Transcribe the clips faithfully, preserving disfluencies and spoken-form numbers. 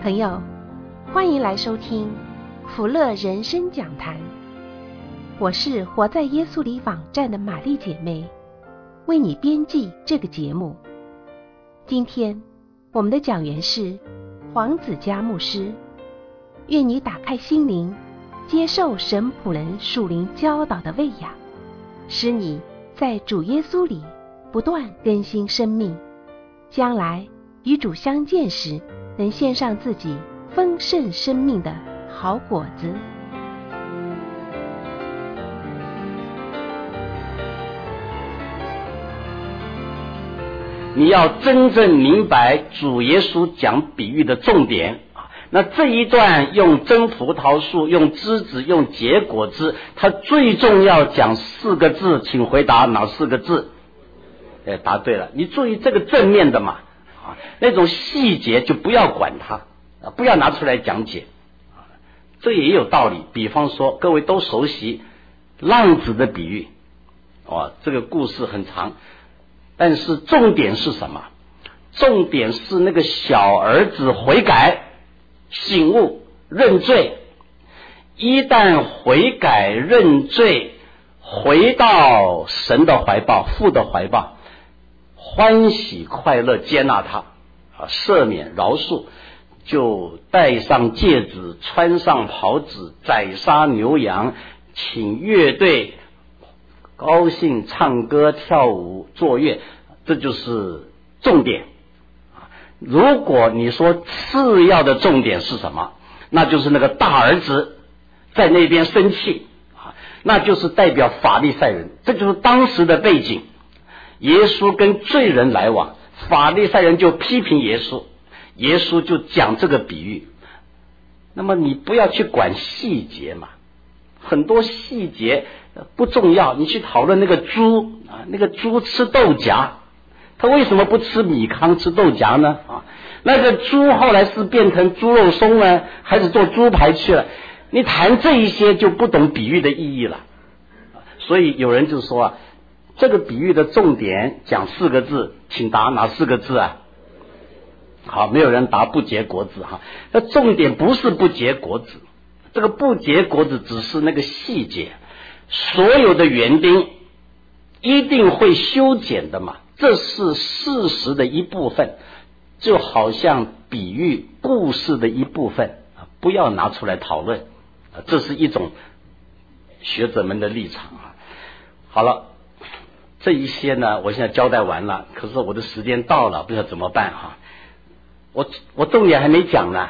朋友，欢迎来收听福乐人生讲坛。我是活在耶稣里网站的玛丽姐妹，为你编辑这个节目。今天我们的讲员是黄子佳牧师，愿你打开心灵，接受神仆人属灵教导的喂养，使你在主耶稣里不断更新生命，将来与主相见时，能献上自己丰盛生命的好果子。 你要真正明白主耶稣讲比喻的重点。那这一段用真葡萄树，用枝子，用结果子，它最重要讲四个字，请回答哪四个字？哎，答对了。你注意这个正面的嘛，啊，那种细节就不要管它，啊，不要拿出来讲解，啊，这也有道理。比方说，各位都熟悉浪子的比喻，哦，这个故事很长，但是重点是什么？重点是那个小儿子悔改、醒悟、认罪。一旦悔改认罪，回到神的怀抱、父的怀抱，欢喜快乐接纳他，啊，赦免饶恕，就戴上戒指，穿上袍子，宰杀牛羊，请乐队高兴唱歌跳舞作乐，这就是重点。如果你说次要的重点是什么，那就是那个大儿子在那边生气，那就是代表法利赛人，这就是当时的背景。耶稣跟罪人来往，法利赛人就批评耶稣，耶稣就讲这个比喻。那么你不要去管细节嘛，很多细节不重要，你去讨论那个猪啊，那个猪吃豆荚，他为什么不吃米糠吃豆荚呢？啊，那个猪后来是变成猪肉松呢，还是做猪排去了？你谈这一些就不懂比喻的意义了。所以有人就说啊，这个比喻的重点讲四个字，请答哪四个字啊？好，没有人答不结果子哈。那重点不是不结果子，这个不结果子只是那个细节，所有的园丁一定会修剪的嘛，这是事实的一部分，就好像比喻故事的一部分，不要拿出来讨论，这是一种学者们的立场啊。好了，这一些呢，我现在交代完了，可是我的时间到了，不知道怎么办哈。我我重点还没讲呢，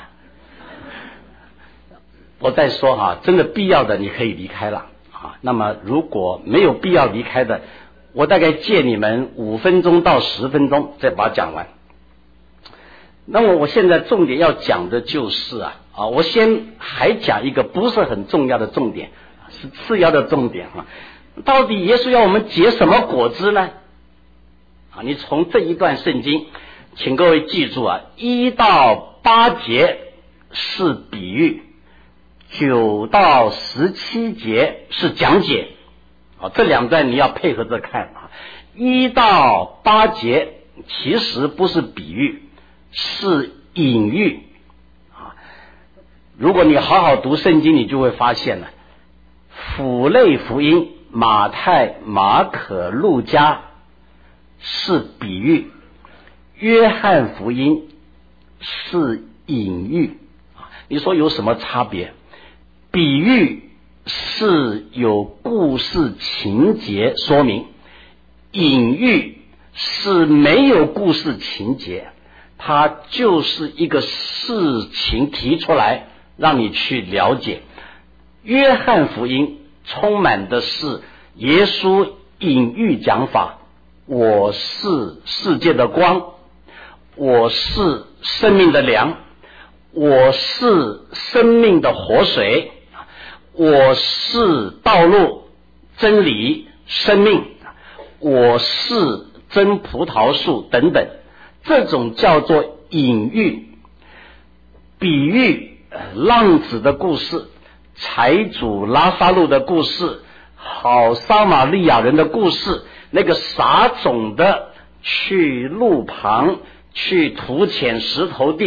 我再说哈，真的必要的你可以离开了啊。那么如果没有必要离开的，我大概借你们五分钟到十分钟再把它讲完。那么我现在重点要讲的就是啊啊，我先还讲一个不是很重要的重点，是次要的重点啊。到底耶稣要我们结什么果子呢？啊，你从这一段圣经，请各位记住啊，一到八节是比喻，九到十七节是讲解。啊，这两段你要配合着看啊。一到八节其实不是比喻，是隐喻啊。如果你好好读圣经，你就会发现了，辅类福音马太、马可、路加是比喻，约翰福音是隐喻。你说有什么差别？比喻是有故事情节说明，隐喻是没有故事情节，它就是一个事情提出来让你去了解。约翰福音充满的是耶稣隐喻讲法，我是世界的光，我是生命的粮，我是生命的活水，我是道路、真理、生命，我是真葡萄树等等，这种叫做隐喻。比喻浪子的故事，财主拉撒路的故事，好撒玛利亚人的故事，那个撒种的去路旁去土浅石头地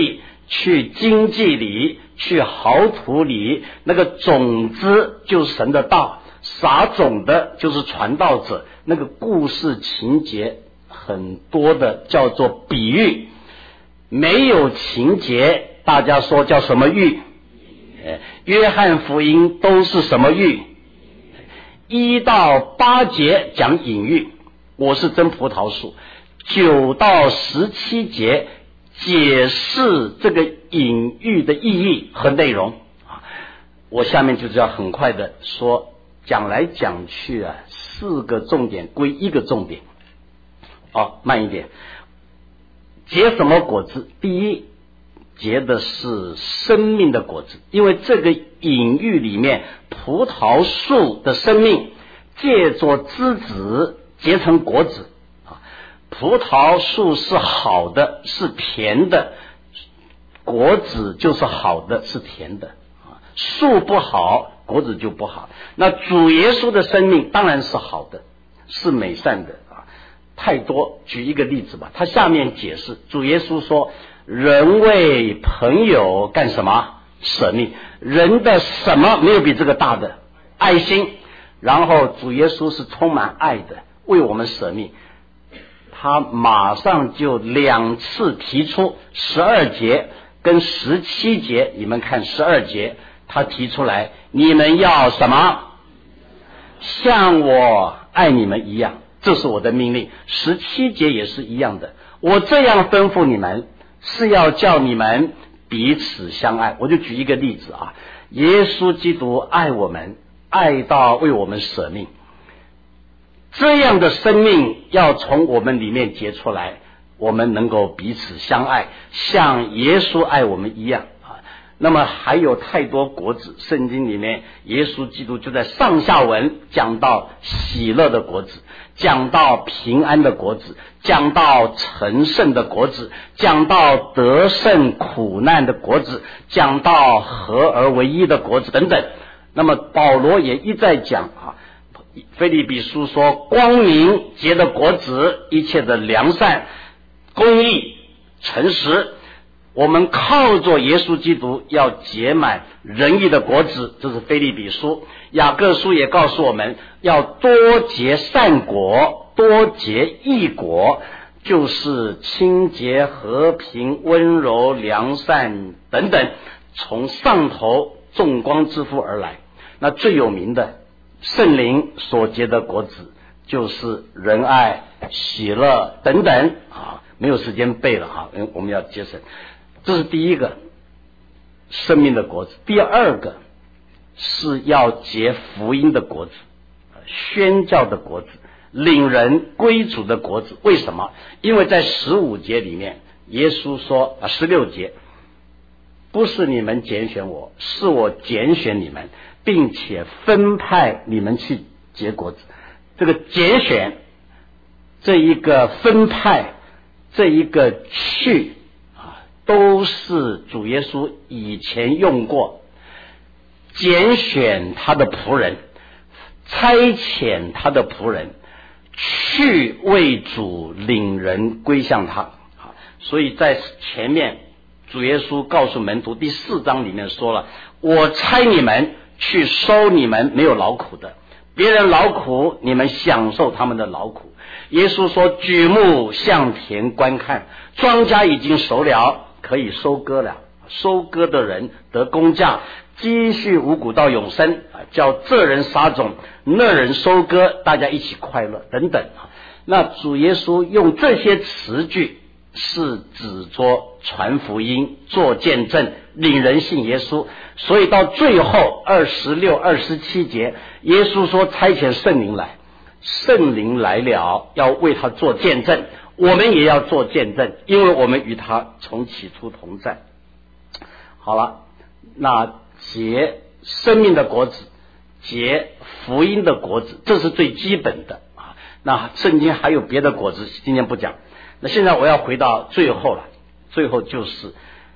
去经济里，去好土里，那个种子就是神的道，撒种的就是传道者。那个故事情节很多的叫做比喻，没有情节大家说叫什么喻？约翰福音都是什么喻？一到八节讲隐喻，我是真葡萄树。九到十七节解释这个隐喻的意义和内容。我下面就是要很快的说，讲来讲去啊，四个重点归一个重点。哦，慢一点。结什么果子？第一，结的是生命的果子，因为这个隐喻里面，葡萄树的生命借着枝子结成果子。葡萄树是好的，是甜的，果子就是好的，是甜的。树不好，果子就不好。那主耶稣的生命当然是好的，是美善的啊，太多。举一个例子吧，他下面解释，主耶稣说，人为朋友干什么？舍命。人的什么没有比这个大的？爱心。然后主耶稣是充满爱的，为我们舍命。他马上就两次提出十二节跟十七节，你们看十二节他提出来，你们要什么？像我爱你们一样，这是我的命令。十七节也是一样的，我这样吩咐你们，是要叫你们彼此相爱。我就举一个例子啊，耶稣基督爱我们，爱到为我们舍命。这样的生命要从我们里面结出来，我们能够彼此相爱，像耶稣爱我们一样啊。那么还有太多果子，圣经里面耶稣基督就在上下文讲到喜乐的果子，讲到平安的果子，讲到成圣的果子，讲到得胜苦难的果子，讲到合而为一的果子等等。那么保罗也一再讲啊，腓立比书说，光明结的果子，一切的良善、公义、诚实，我们靠着耶稣基督要结满仁义的果子，这是腓立比书。雅各书也告诉我们要多结善果，多结义果，就是清洁、和平、温柔、良善等等，从上头众光之父而来。那最有名的圣灵所结的果子就是仁爱、喜乐等等啊，没有时间背了哈，因为我们要节省。这是第一个生命的果子。第二个是要结福音的果子，宣教的果子，领人归主的果子。为什么？因为在十五节里面，耶稣说啊，十六节，不是你们拣选我，是我拣选你们，并且分派你们去结果子。这个拣选，这一个分派，这一个去啊，都是主耶稣以前用过，拣选他的仆人，差遣他的仆人，去为主领人归向他。所以在前面主耶稣告诉门徒，第四章里面说了，我差你们去收你们没有劳苦的，别人劳苦，你们享受他们的劳苦。耶稣说，举目向田观看，庄稼已经熟了，可以收割了，收割的人得工价，积蓄五谷到永生，叫这人撒种，那人收割，大家一起快乐等等。那主耶稣用这些词句是指着传福音、做见证、领人信耶稣。所以到最后二十六、二十七节，耶稣说差遣圣灵来，圣灵来了，要为他做见证，我们也要做见证，因为我们与他从起初同在。好了，那结生命的果子，结福音的果子，这是最基本的啊。那圣经还有别的果子，今天不讲。那现在我要回到最后了，最后就是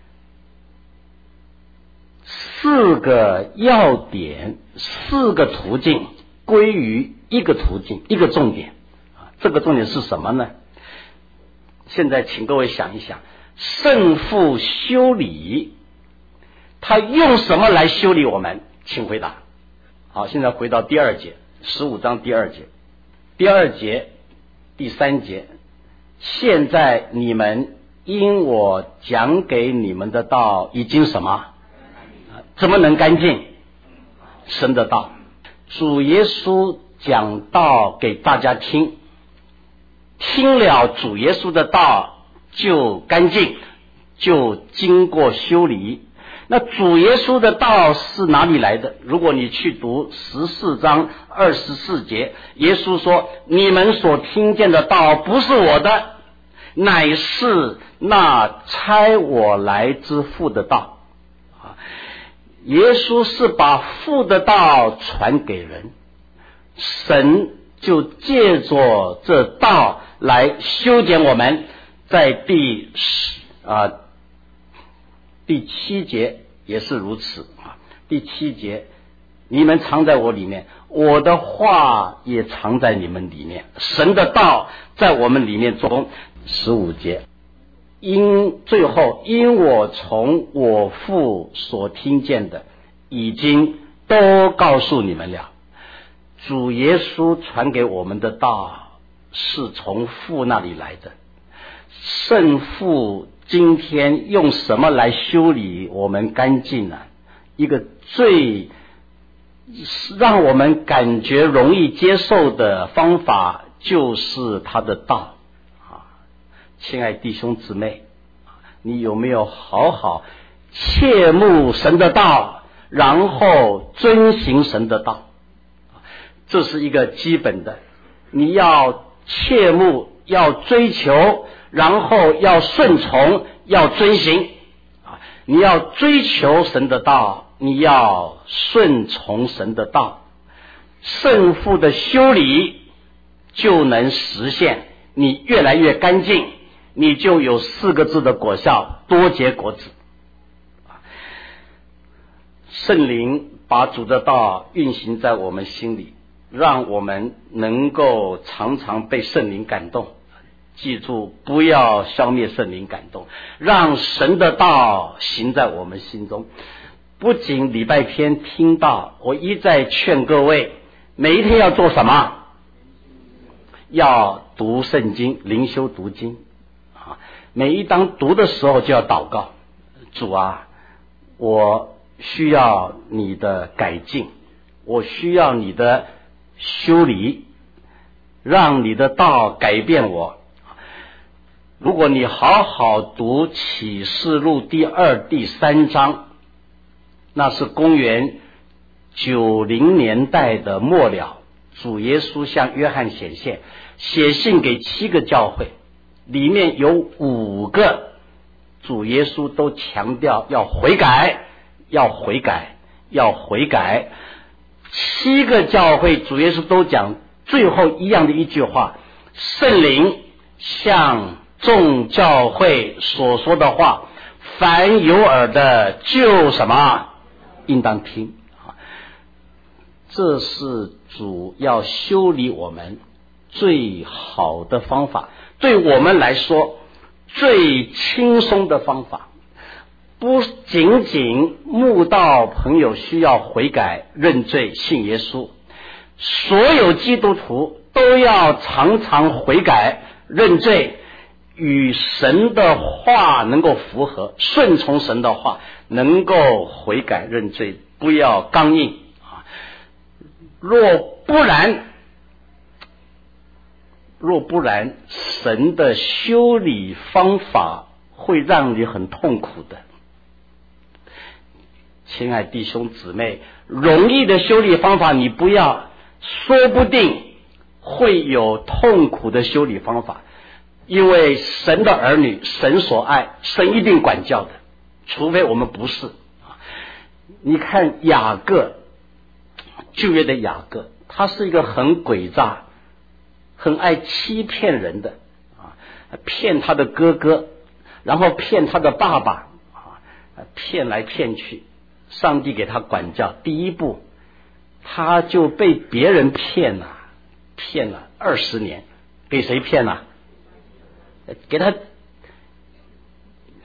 四个要点，四个途径归于一个途径，一个重点啊。这个重点是什么呢？现在请各位想一想， 圣父修理，他用什么来修理我们？请回答。好，现在回到第二节，十五章第二节，第二节第三节，现在你们因我讲给你们的道已经什么？怎么能干净？神的道。主耶稣讲道给大家听，听了主耶稣的道就干净，就经过修理。那主耶稣的道是哪里来的？如果你去读十四章二十四节，耶稣说，你们所听见的道不是我的，乃是那差我来之父的道。耶稣是把父的道传给人，神就借着这道来修剪我们。在第啊第七节也是如此啊。第七节，你们藏在我里面，我的话也藏在你们里面，神的道在我们里面做工。十五节，因最后因我从我父所听见的已经都告诉你们了。主耶稣传给我们的道是从父那里来的。圣父今天用什么来修理我们干净呢？一个最让我们感觉容易接受的方法就是他的道。亲爱弟兄姊妹，你有没有好好切慕神的道，然后遵行神的道？这是一个基本的，你要切慕，要追求，然后要顺从，要遵行。你要追求神的道，你要顺从神的道，圣父的修理就能实现，你越来越干净，你就有四个字的果效，多结果子。圣灵把主的道运行在我们心里，让我们能够常常被圣灵感动。记住，不要消灭圣灵感动，让神的道行在我们心中。不仅礼拜天听到，我一再劝各位，每一天要做什么？要读圣经，灵修读经。每一当读的时候就要祷告，主啊，我需要你的改进，我需要你的修理，让你的道改变我。如果你好好读启示录第二、第三章，那是公元九零年代的末了，主耶稣向约翰显现，写信给七个教会，里面有五个主耶稣都强调要悔改，要悔改，要悔改。七个教会主耶稣都讲最后一样的一句话，圣灵向众教会所说的话，凡有耳的就什么应当听。这是主要修理我们最好的方法，对我们来说最轻松的方法。不仅仅慕道朋友需要悔改认罪信耶稣，所有基督徒都要常常悔改认罪，与神的话能够符合，顺从神的话，能够悔改认罪，不要刚硬。若不然若不然神的修理方法会让你很痛苦的。亲爱弟兄姊妹，容易的修理方法你不要，说不定会有痛苦的修理方法。因为神的儿女，神所爱，神一定管教的，除非我们不是。你看雅各，旧约的雅各，他是一个很诡诈、很爱欺骗人的啊，骗他的哥哥，然后骗他的爸爸啊，骗来骗去。上帝给他管教，第一步他就被别人骗了，骗了二十年。给谁骗了？给他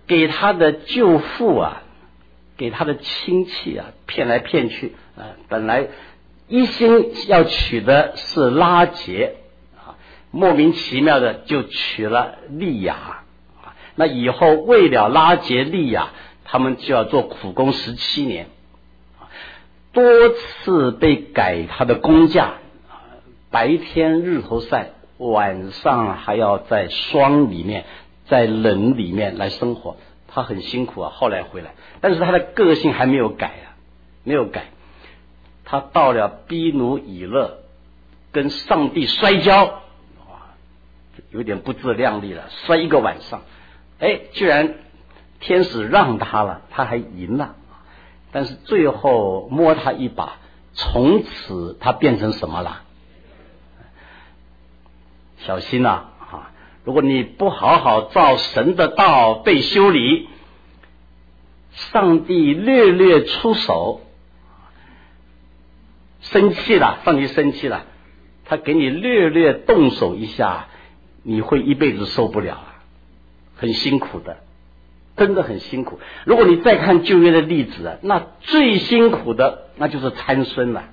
给他的舅父啊，给他的亲戚啊骗来骗去啊，本来一心要娶的是拉结啊，莫名其妙的就娶了利亚啊。那以后为了拉结利亚，他们就要做苦工十七年，多次被改他的工价，白天日头晒，晚上还要在霜里面，在冷里面来生活，他很辛苦啊。后来回来，但是他的个性还没有改啊，没有改。他到了逼努以勒，跟上帝摔跤，哇，有点不自量力了，摔一个晚上，哎，居然天使让他了，他还赢了。但是最后摸他一把，从此他变成什么了？小心啊！啊，如果你不好好照神的道被修理，上帝略略出手，生气了，上帝生气了，他给你略略动手一下，你会一辈子受不了了，很辛苦的，真的很辛苦。如果你再看旧约的例子啊，那最辛苦的那就是参孙了。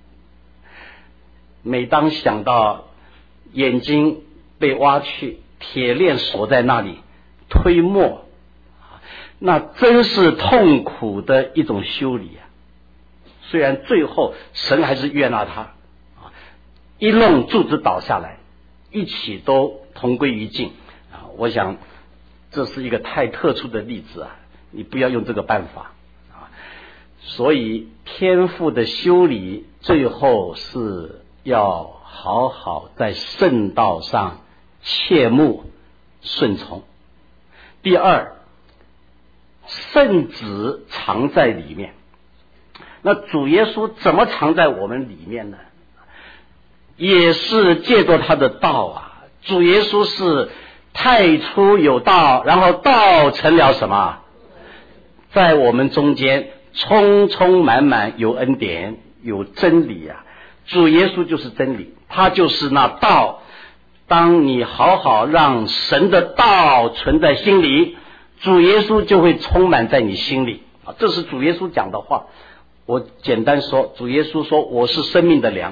每当想到眼睛被挖去，铁链锁在那里，推磨，那真是痛苦的一种修理啊。虽然最后神还是悦纳他，一弄柱子倒下来，一起都同归于尽啊！我想这是一个太特殊的例子啊，你不要用这个办法啊。所以天父的修理最后是要好好在圣道上切慕顺从。第二，圣子藏在里面。那主耶稣怎么藏在我们里面呢？也是借着他的道啊。主耶稣是太初有道，然后道成了什么？在我们中间充充满满有恩典有真理啊。主耶稣就是真理，他就是那道。当你好好让神的道存在心里，主耶稣就会充满在你心里啊。这是主耶稣讲的话。我简单说，主耶稣说我是生命的粮，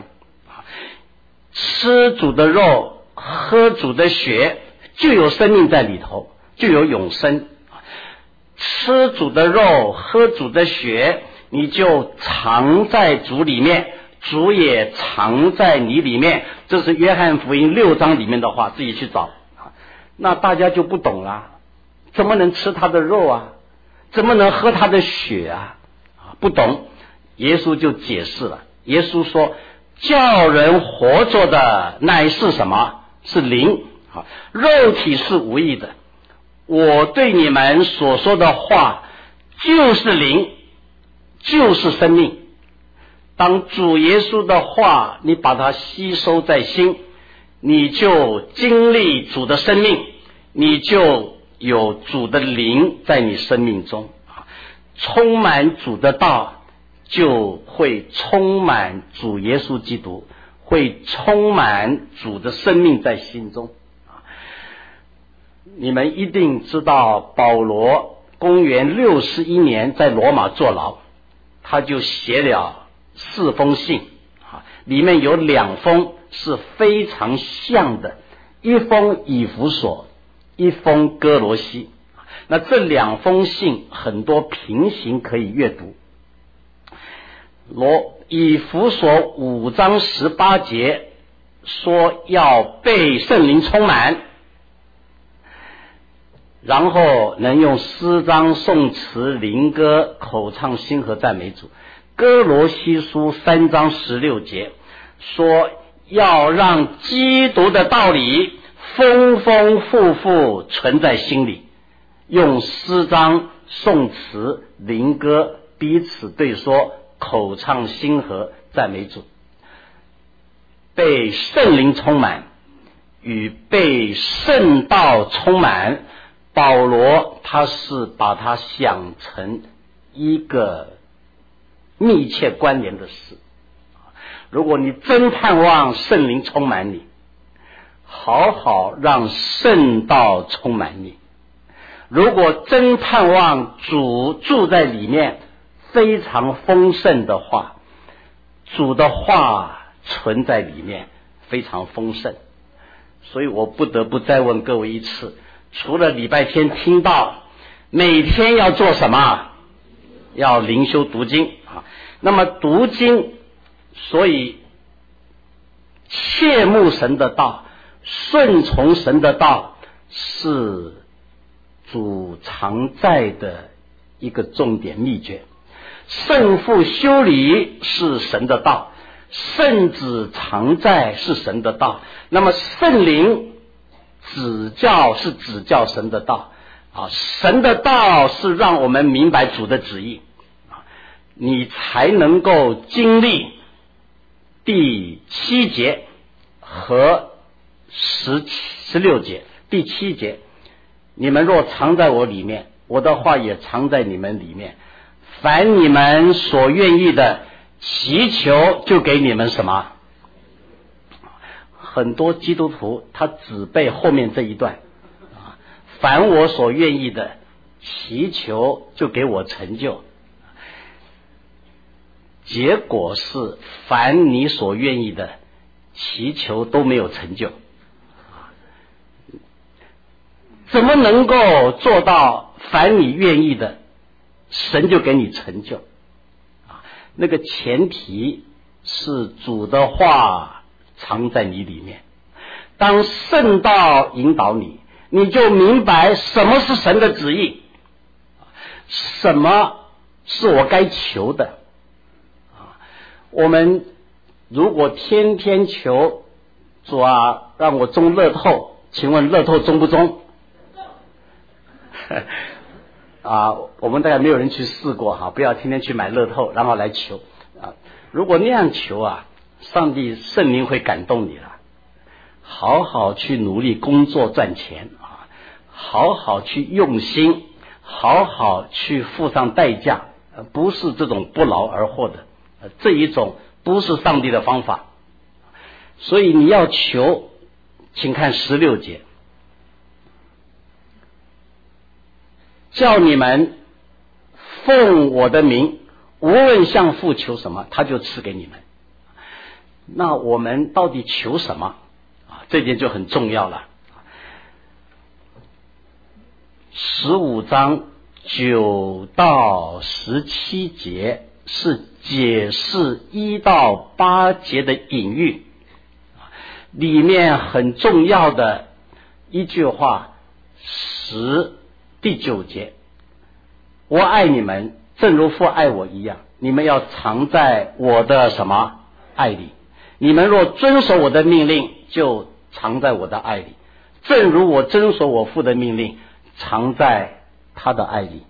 吃主的肉喝主的血就有生命在里头，就有永生。吃主的肉喝主的血，你就藏在主里面，主也藏在你里面。这是约翰福音六章里面的话，自己去找。那大家就不懂了，怎么能吃他的肉啊？怎么能喝他的血啊？不懂。耶稣就解释了，耶稣说叫人活着的乃是什么？是灵，肉体是无益的。我对你们所说的话就是灵，就是生命。当主耶稣的话你把它吸收在心，你就经历主的生命，你就有主的灵在你生命中，充满主的道，就会充满主耶稣基督，会充满主的生命在心中。你们一定知道保罗公元六十一年在罗马坐牢，他就写了四封信，里面有两封是非常像的，一封以弗所，一封哥罗西。那这两封信很多平行可以阅读。罗以弗所五章十八节说要被圣灵充满，然后能用诗章颂词灵歌口唱心和赞美主。哥罗西书三章十六节说要让基督的道理丰丰富富存在心里，用诗章颂词灵歌彼此对说口唱心和赞美主。被圣灵充满与被圣道充满，保罗他是把它想成一个密切关联的事。如果你真盼望圣灵充满你，好好让圣道充满你， 如果真盼望主住在里面非常丰盛的话，主的话存在里面非常丰盛。所以我不得不再问各位一次，除了礼拜天听到，每天要做什么？要灵修读经啊。那么读经，所以切慕神的道，顺从神的道，是主常在的一个重点秘诀。圣父修理是神的道，圣子常在是神的道，那么圣灵指教是指教神的道啊，神的道是让我们明白主的旨意啊，你才能够经历第七节和十七十六节。第七节，你们若藏在我里面，我的话也藏在你们里面，凡你们所愿意的，祈求就给你们什么。很多基督徒他只背后面这一段啊，凡我所愿意的，祈求就给我成就。结果是凡你所愿意的，祈求都没有成就。怎么能够做到凡你愿意的，神就给你成就？那个前提是主的话藏在你里面，当圣道引导你，你就明白什么是神的旨意，什么是我该求的。我们如果天天求主啊，让我中乐透，请问乐透中不中？啊，我们大概没有人去试过哈，不要天天去买乐透，然后来求啊。如果那样求啊，上帝圣灵会感动你了。好好去努力工作赚钱啊，好好去用心，好好去付上代价，不是这种不劳而获的，这一种不是上帝的方法。所以你要求，请看十六节。叫你们奉我的名，无论向父求什么，他就赐给你们。那我们到底求什么啊？这点就很重要了。十五章九到十七节是解释一到八节的隐喻，里面很重要的一句话，十第九节，我爱你们，正如父爱我一样，你们要藏在我的什么爱里？你们若遵守我的命令，就藏在我的爱里，正如我遵守我父的命令，藏在他的爱里。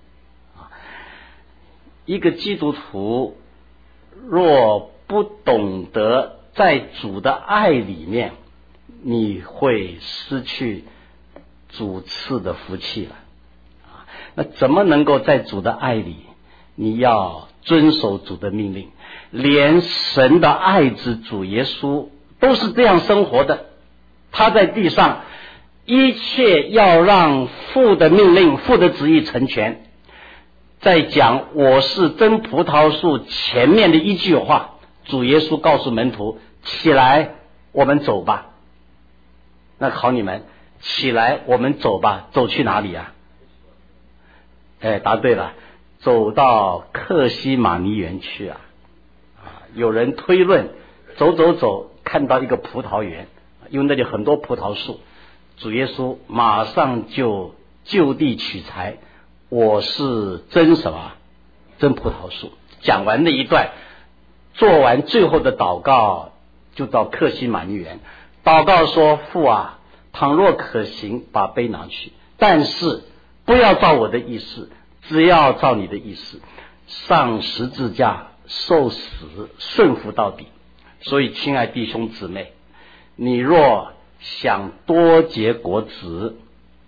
一个基督徒若不懂得在主的爱里面，你会失去主赐的福气了。那怎么能够在主的爱里？你要遵守主的命令，连神的爱子主耶稣都是这样生活的。他在地上一切要让父的命令、父的旨意成全。在讲我是真葡萄树前面的一句话，主耶稣告诉门徒，起来，我们走吧。那考你们，起来，我们走吧，走去哪里啊？哎，答对了，走到克西马尼园去啊！啊，有人推论，走走走，看到一个葡萄园，因为那里很多葡萄树，主耶稣马上就就地取材，我是真什么？真葡萄树。讲完那一段，做完最后的祷告，就到克西马尼园，祷告说：父啊，倘若可行，把杯拿去，但是不要照我的意思，只要照你的意思。上十字架受死，顺服到底。所以亲爱弟兄姊妹，你若想多结果子，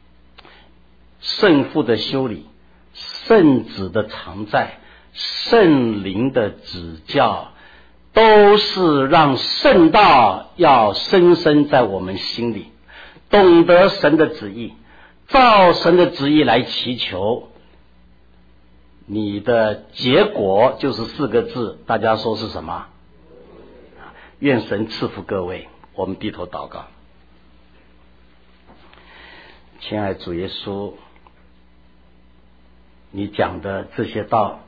圣父的修理，圣子的常在，圣灵的指教，都是让圣道要深深在我们心里，懂得神的旨意， 照神的旨意来祈求，你的结果就是四个字，大家说是什么？愿神赐福各位。我们低头祷告。亲爱主耶稣，你讲的这些道，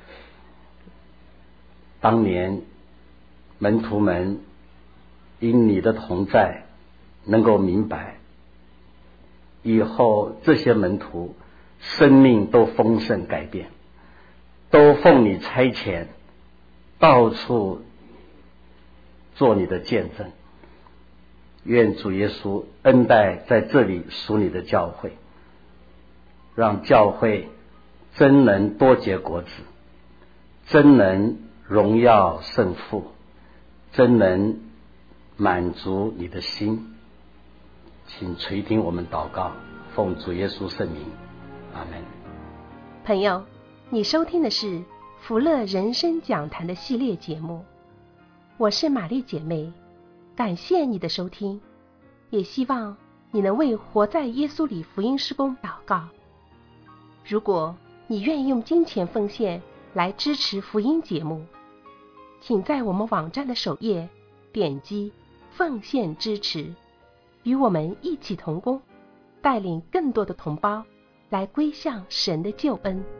当年门徒们因你的同在能够明白，以后这些门徒生命都丰盛改变，都奉你差遣，到处做你的见证。愿主耶稣恩待在这里属你的教会，让教会真能多结果子，真能荣耀圣父，真能满足你的心。请垂听我们祷告，奉主耶稣圣名，阿门。 朋友，你收听的是福乐人生讲坛的系列节目，我是玛丽姐妹，感谢你的收听，也希望你能为活在耶稣里福音事工祷告。如果你愿意用金钱奉献来支持福音节目，请在我们网站的首页点击奉献支持，与我们一起同工，带领更多的同胞来归向神的救恩。